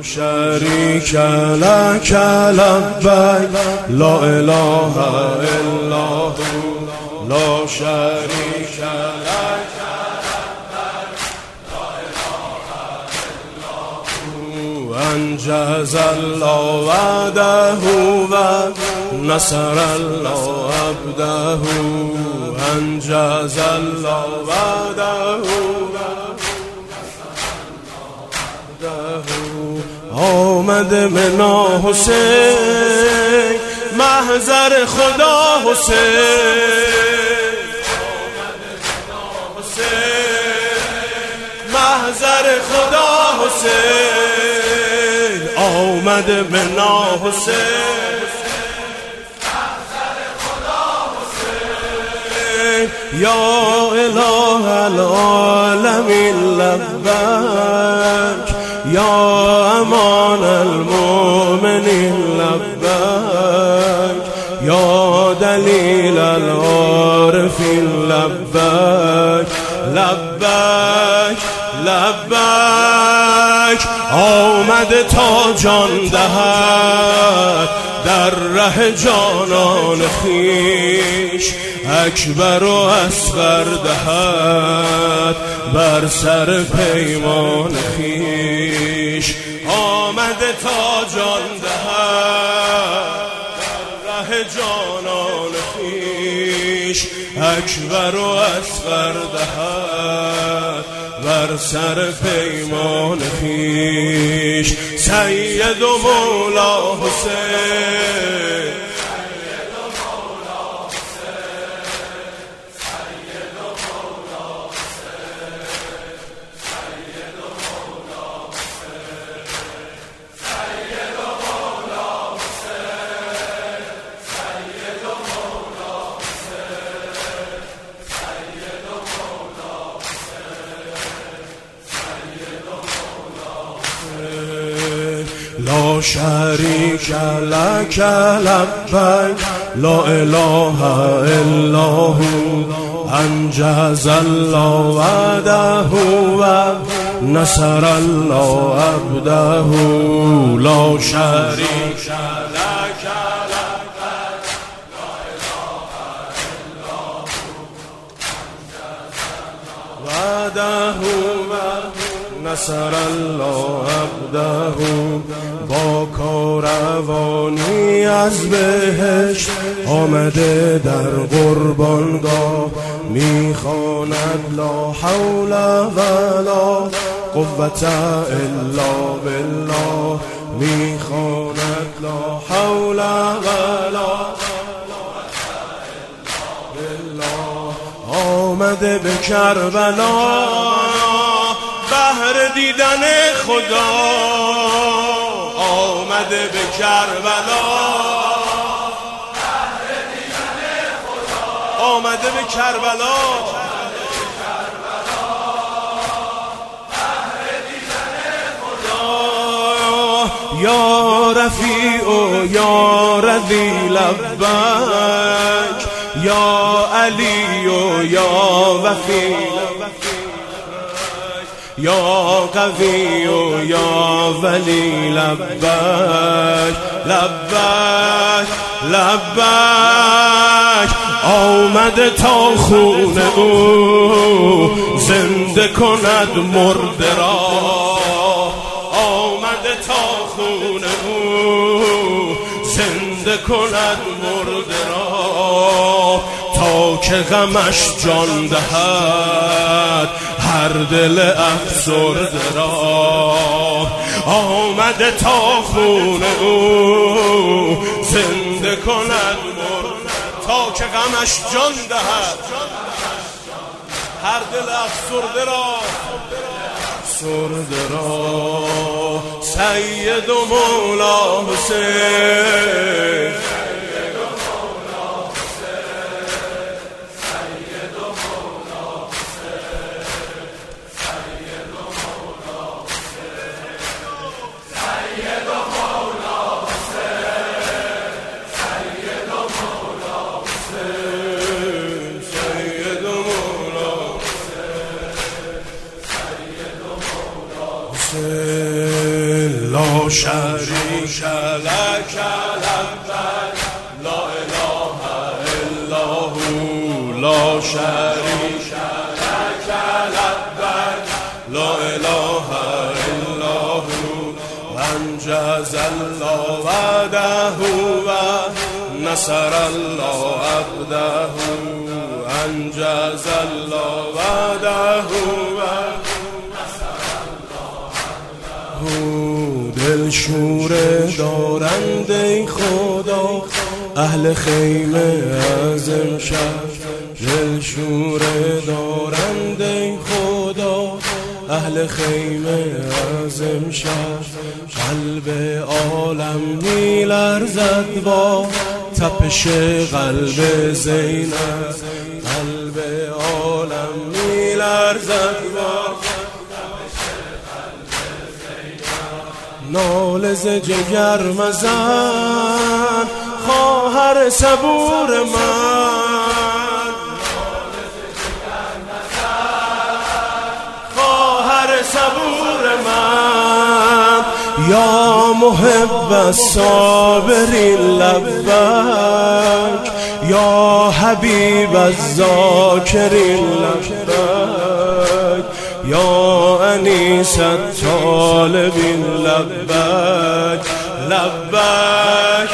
شریک لک لبیک لا اله الا هو لا شریک لک انجز الله وعده و نصر الله عبده انجز الله وعده آمده منا حسین محضر خدا حسین محضر خدا حسین آمده منا حسین محضر خدا حسین یا اله العالمین لبیک یا امان المؤمنین لبیک یا دلیل العارفین لبیک لبیک لبیک آمده تا جان دهد در ره جانان خویش اکبر و اصغر دهد بر سر پیمان خویش آمده تا جان دهد در ره جانان خویش اکبر و اصغر دهد بر سر پیمان خویش سید و مولا حسین لا شریک لک لبیک لا اله الا هو انجز الله وعده و نصر الله عبده لا شریک لک لبیک لا اله الا هو انجز الله وعده و نصر الله عبده با کاروانی از بهشت آمده در قربانگاه میخواند لا حول ولا قوة الا بالله میخواند لا حول ولا قوة الا بالله آمده به کربلا بهر دیدن خدا آمده به کربلا بهر دیدن خدا آمده به کربلا بهر دیدن خدا یا رفیع و یا رضی لبیک یا علی و یا وفی یا قوی و یا ولی لبیک لبیک لبیک آمده تا خون او زنده کند مرده را آمده تا خون او زنده کند مرده را تا که غمش جان دهد هر دل افسرده را آمده تا خون او زنده کند تا که غمش جان دهد هر دل افسرده را سید و مولا حسین لا شریک لک لبیک لا اله الا هو لا شریک لک لبیک لا اله الا هو انجز الله وعده و نصر الله عبده انجز الله وعده و دل شوره دارند ای خدا اهل خیمه از امشب دل شوره دارند ای خدا اهل خیمه از امشب قلب عالم میلرزد با تپش قلب زینب قلب عالم میلرزد با ناله ز جگر مزن خواهر صبور من خواهر صبور من یا محب الصابرین لبیک یا حبیب الذاکرین لبیک یا انیس الطالبین لبیک لبیک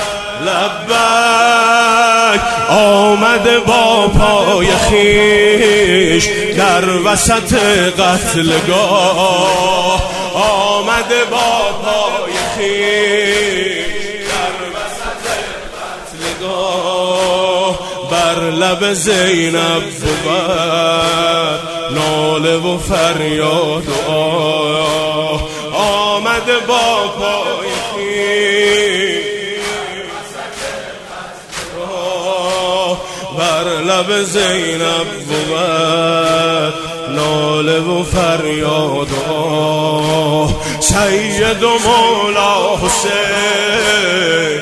لبیک آمده با پای خیش در وسط قتلگاه آمده با پای خیش در وسط قتلگاه بر لب زینب بود ناله و فریاد و آه آمده با پای خیش بر لب زینب بود ناله و فریاد و آه سید و مولا حسین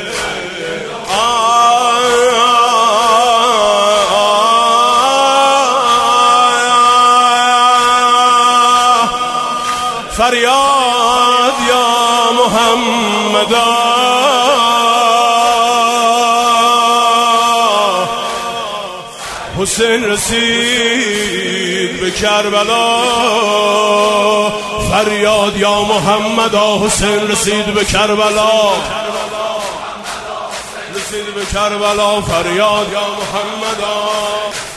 فریاد یا محمد حسین رسید به کربلا فریاد یا محمد حسین رسید به کربلا رسید به کربلا فریاد یا محمد